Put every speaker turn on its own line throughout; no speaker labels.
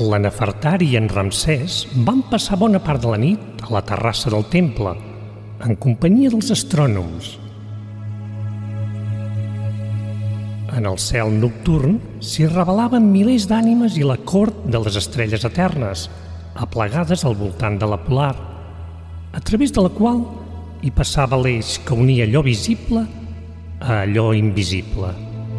La Nefertari i en Ramsès van passar bona part de la nit a la terrassa del temple, en companyia dels astrònoms. En el cel nocturn s'hi revelaven milers d'ànimes i la cort de les estrelles eternes, aplegades al voltant de la polar, a través de la qual hi passava l'eix que unia allò visible a allò invisible.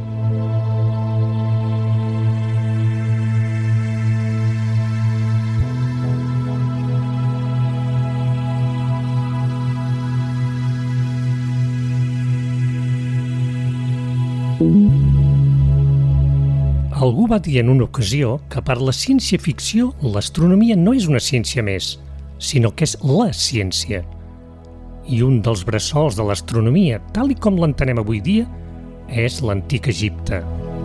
Algú va dir en una ocasió que per la ciència-ficció l'astronomia no és una ciència més, sinó que és la ciència. I un dels bressols de l'astronomia, tal i com l'entenem avui dia, és l'antic Egipte.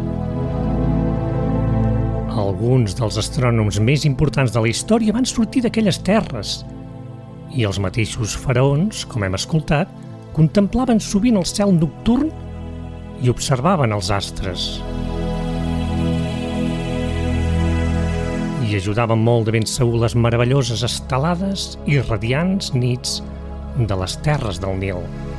Alguns dels astrònoms més importants de la història van sortir d'aquelles terres, i els mateixos faraons, com hem escoltat, contemplaven sovint el cel nocturn i observaven els astres. I ajudaven molt de ben segur les meravelloses estelades i radiants nits de les terres del Nil.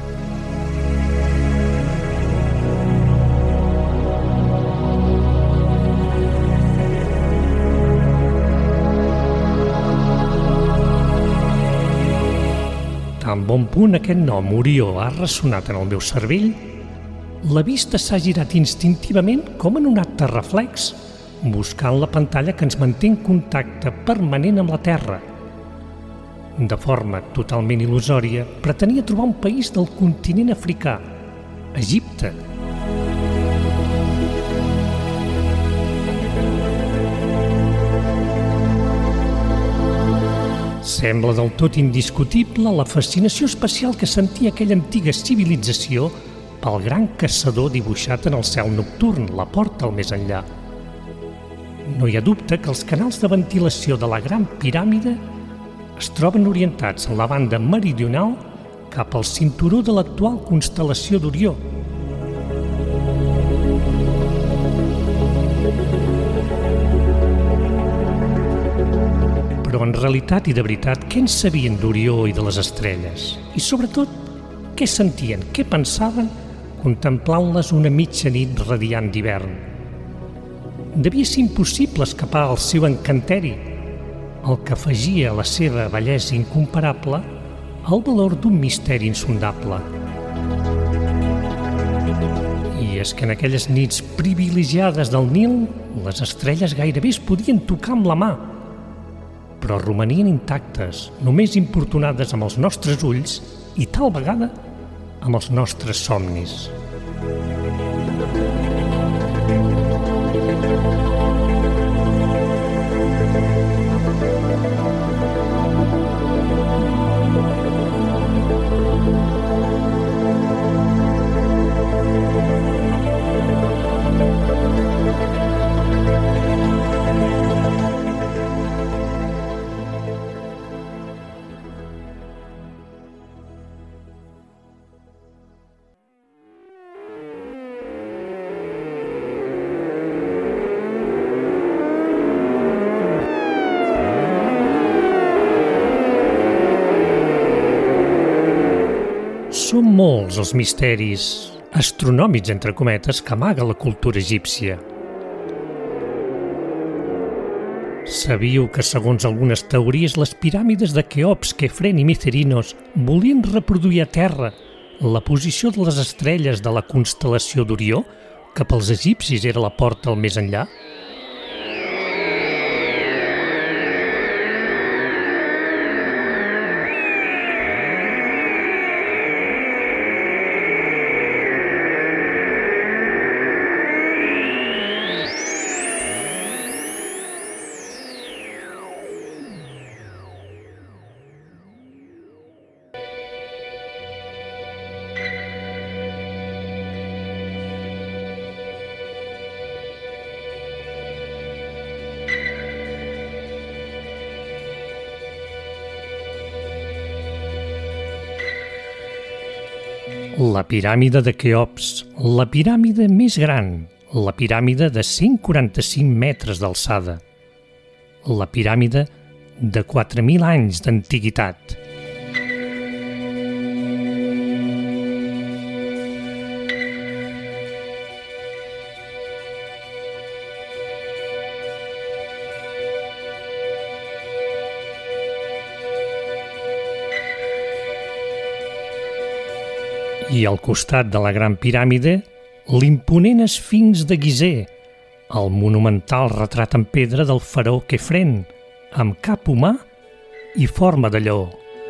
Tan bon punt aquest nom, Orió, ha ressonat en el meu cervell, la vista s'ha girat instintivament com en un acte reflex, buscant la pantalla que ens manté en contacte permanent amb la Terra. De forma totalment il·lusòria, pretenia trobar un país del continent africà, Egipte. Sembla del tot indiscutible la fascinació especial que sentia aquella antiga civilització pel gran caçador dibuixat en el cel nocturn, la porta al més enllà. No hi ha dubte que els canals de ventilació de la Gran Piràmide es troben orientats en la banda meridional cap al cinturó de l'actual constel·lació d'Orió. Però en realitat i de veritat, què en sabien d'Orió i de les estrelles? I sobretot, què sentien, què pensaven contemplant-les una mitjanit radiant d'hivern? Devia ser impossible escapar al seu encanteri, el que afegia a la seva bellesa incomparable el valor d'un misteri insondable. I és que en aquelles nits privilegiades del Nil, les estrelles gairebé es podien tocar amb la mà, però romanien intactes, només importunades amb els nostres ulls i tal vegada amb els nostres somnis. Són molts els misteris astronòmics, entre cometes, que amaga la cultura egípcia. Sabíeu que, segons algunes teories, les piràmides de Keops, Kefren i Mycerinos volien reproduir a terra la posició de les estrelles de la constel·lació d'Orió, que pels egipcis era la porta al més enllà? La piràmide de Keops, la piràmide més gran, la piràmide de 145 metres d'alçada. la piràmide de 4.000 anys d'antiguitat. I al costat de la Gran Piràmide, l'imponent Esfinx de Gizeh, el monumental retrat en pedra del faraó Kefren, amb cap humà i forma de lleó.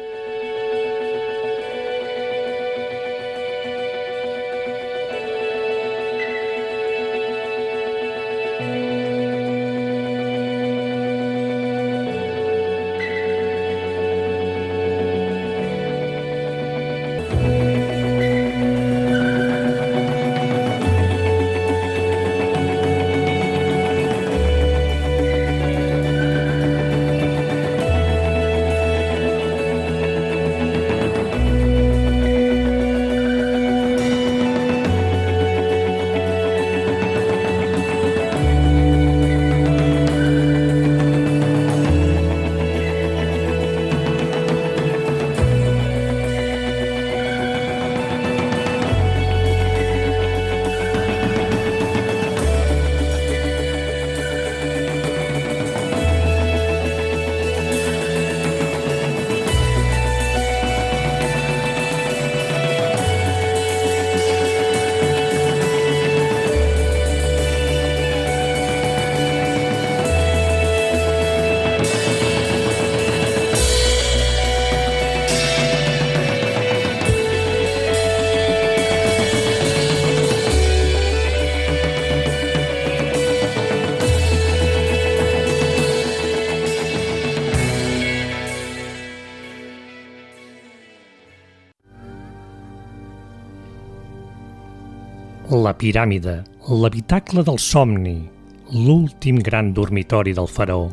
La piràmide, l'habitacle del somni, l'últim gran dormitori del faraó.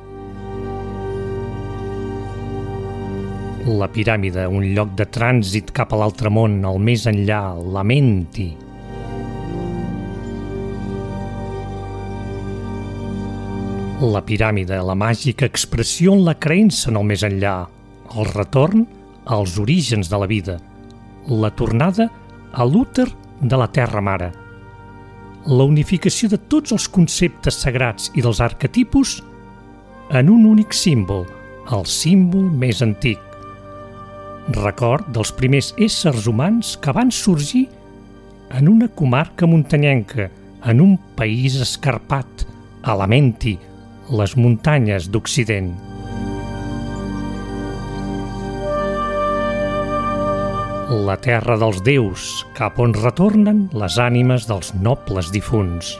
La piràmide, un lloc de trànsit cap a l'altre món, al més enllà, la Menti. La piràmide, la màgica expressió en la creença en el més enllà, el retorn als orígens de la vida, la tornada a l'úter de la Terra Mare, la unificació de tots els conceptes sagrats i dels arquetipus en un únic símbol, el símbol més antic. Record dels primers éssers humans que van sorgir en una comarca muntanyenca, en un país escarpat, a la Menti, les muntanyes d'Occident. La terra dels déus, cap on retornen les ànimes dels nobles difunts.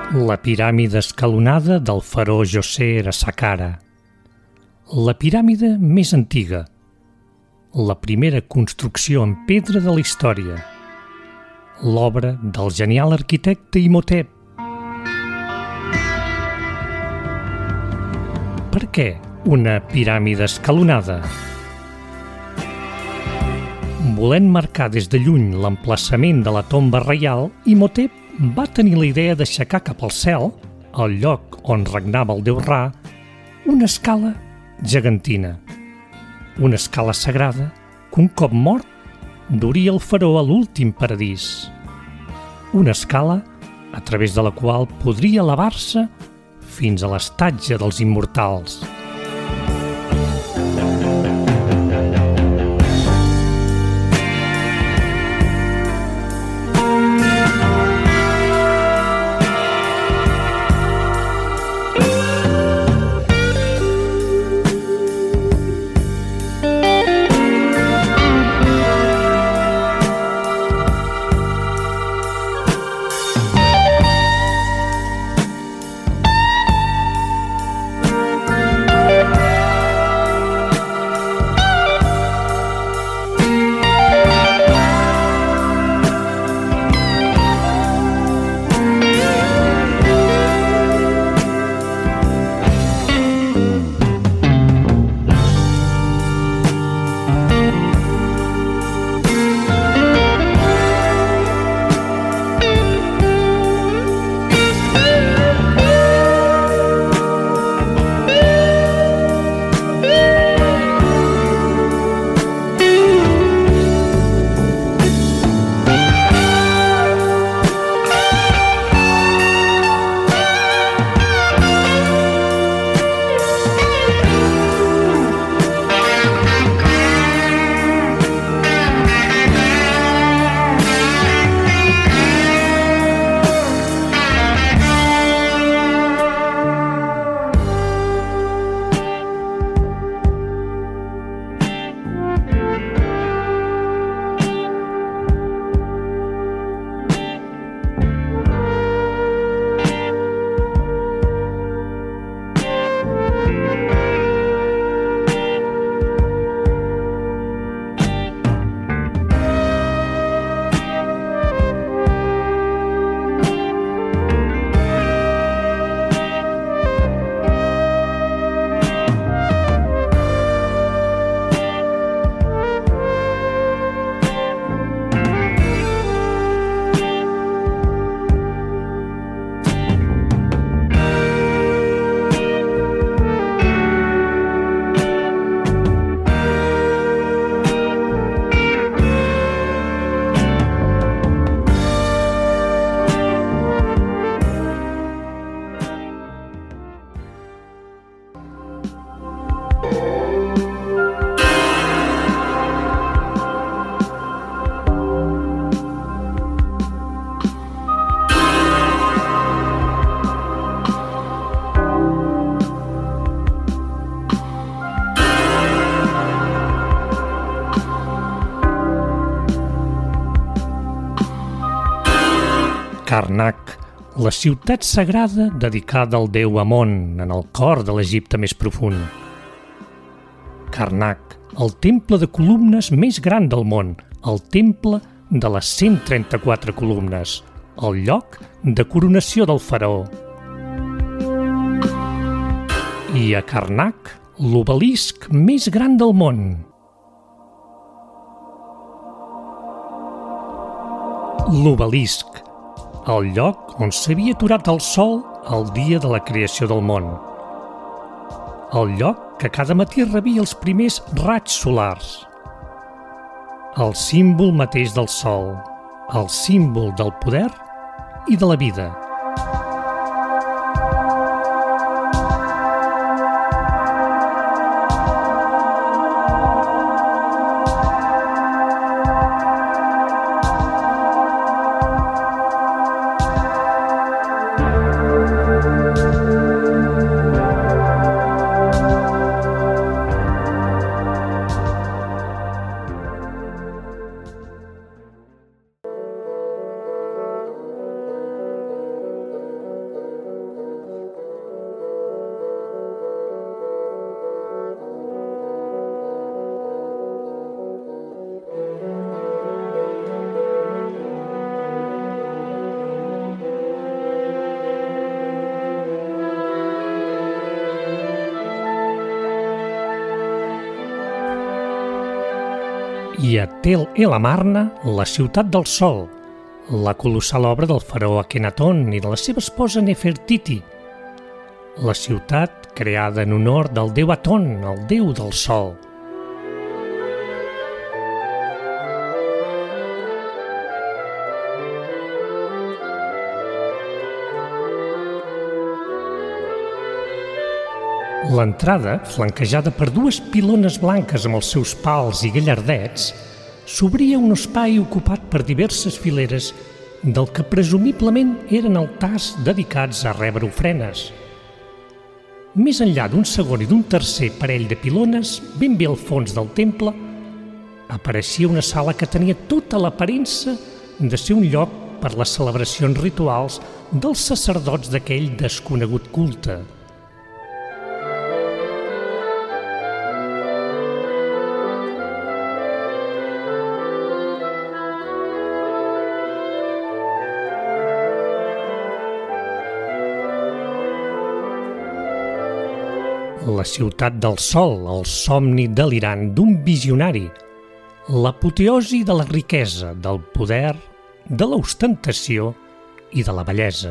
La piràmide escalonada del faraó Djoser a Saqqara. La piràmide més antiga. La primera construcció en pedra de la història. L'obra del genial arquitecte Imhotep. Per què una piràmide escalonada? Volent marcar des de lluny l'emplaçament de la tomba reial, Imhotep va tenir la idea d'aixecar cap al cel, al lloc on regnava el déu Ra, una escala gegantina. Una escala sagrada que un cop mort duria el faraó a l'últim paradís. Una escala a través de la qual podria elevar-se fins a l'estatge dels immortals. Karnak, la ciutat sagrada dedicada al déu Amon en el cor de l'Egipte més profund. Karnak, el temple de columnes més gran del món, el temple de les 134 columnes, el lloc de coronació del faraó. I a Karnak, l'obelisc més gran del món. L'obelisc, el lloc on s'havia aturat el sol el dia de la creació del món. El lloc que cada matí rebia els primers raigs solars. El símbol mateix del sol, el símbol del poder i de la vida. I a Tel el Amarna, la ciutat del sol, la colossal obra del faraó Akhenaton i de la seva esposa Nefertiti. La ciutat creada en honor del déu Aton, el déu del sol. L'entrada, flanquejada per dues pilones blanques amb els seus pals i gallardets, s'obria un espai ocupat per diverses fileres del que presumiblement eren altars dedicats a rebre ofrenes. Més enllà d'un segon i d'un tercer parell de pilones, ben bé al fons del temple, apareixia una sala que tenia tota l'aparença de ser un lloc per les celebracions rituals dels sacerdots d'aquell desconegut culte. La ciutat del sol, el somni delirant d'un visionari, l'apoteosi de la riquesa, del poder, de l'ostentació i de la bellesa.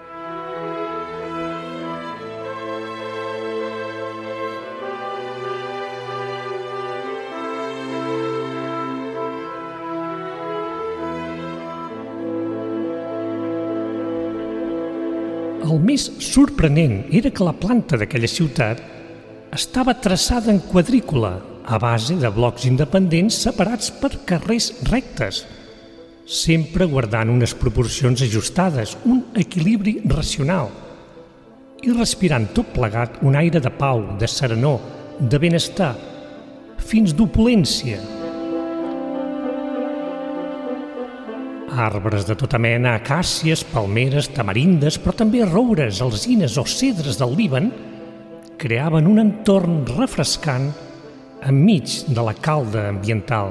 El més sorprenent era que la planta d'aquella ciutat estava traçada en quadrícula, a base de blocs independents separats per carrers rectes, sempre guardant unes proporcions ajustades, un equilibri racional, i respirant tot plegat un aire de pau, de serenor, de benestar, fins d'opulència. Arbres de tota mena, acàcies, palmeres, tamarindes, però també roures, alzines o cedres del Líban, creaven un entorn refrescant enmig de la calda ambiental.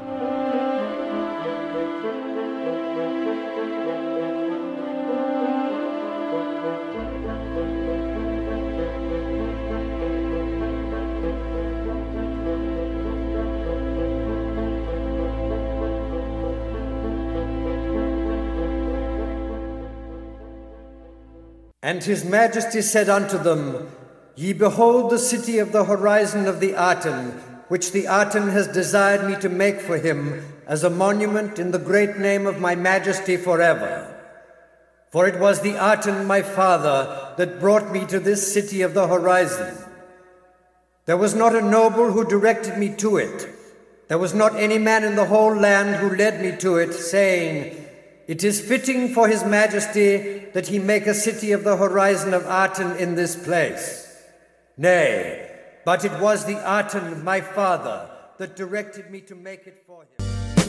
And His Majesty said unto them, Ye behold the city of the horizon of the Aten, which the Aten has desired me to make for him as a monument in the great name of my Majesty forever. For it was the Aten, my father, that brought me to this city of the horizon. There was not a noble who directed me to it. There was not any man in the whole land who led me to it, saying, It is fitting for His Majesty that he make a city of the horizon of Aten in this place. Nay, but it was the Aten, my father, that directed me to make it for him.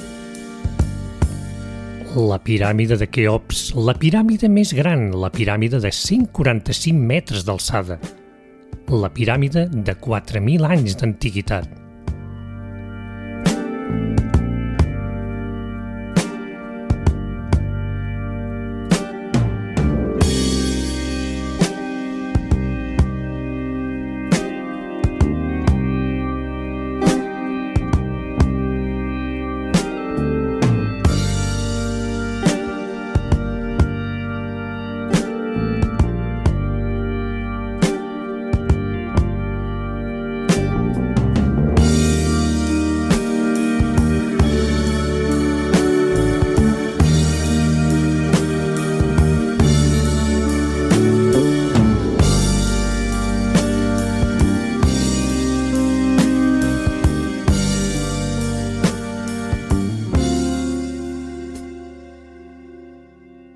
La piràmide de Keops, la piràmide més gran, la piràmide de 145 metres d'alçada, la piràmide de 4.000 anys d'antiguitat.